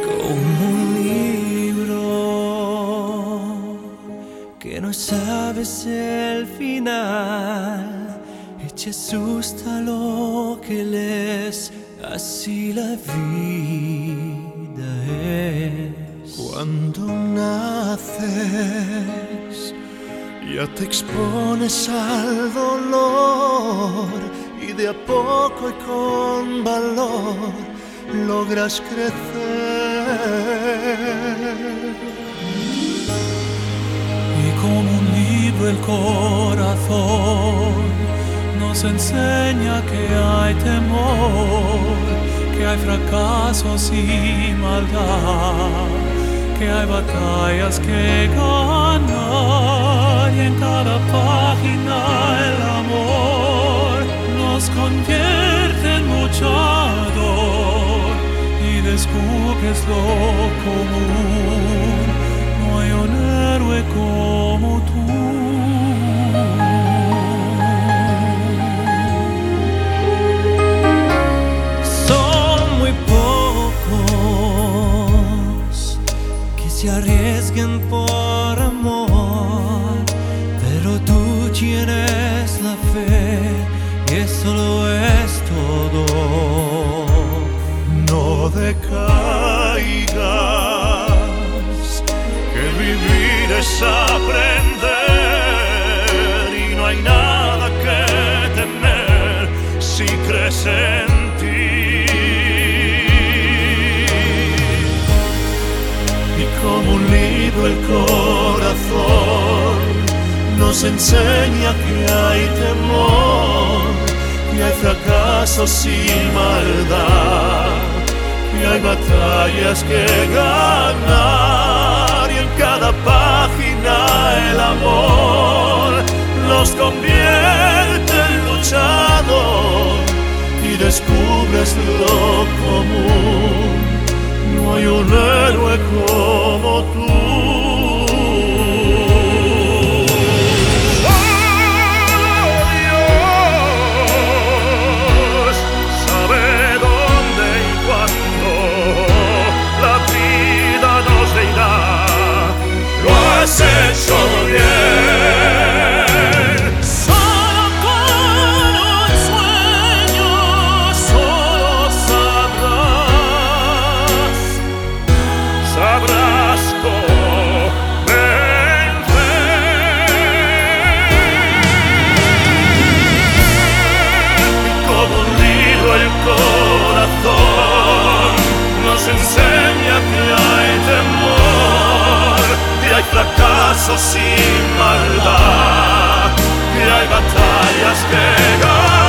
como un libro que no sabes el final y te asusta lo que lees. Así la vida es. Cuando naces ya te expones al dolor y de a poco y con valor logras crecer. Y como un libro el corazón nos enseña que hay temor, que hay fracasos y maldad, que hay batallas que ganar, y en cada página el amor nos convierte en luchador y descubres lo común. No hay un héroe como tú. Se arriesgan por amor, pero tú tienes la fe y eso lo es todo. No decaigas, que vivir es aprender y no hay nada que temer si crees en ti. Como un libro el corazón nos enseña que hay temor, que hay fracasos y maldad, que hay batallas que ganar, y en cada página el amor nos convierte en luchador y descubres lo común. No hay un héroe como tú. Solo Dios sabe dónde y cuándo la vida nos dirá: lo has hecho bien. Solo con un sueño, solo sabrás cómo vencer. Y como un libro el corazón nos enseña que hay temor, que hay fracasos y maldad, que hay batallas que ganar.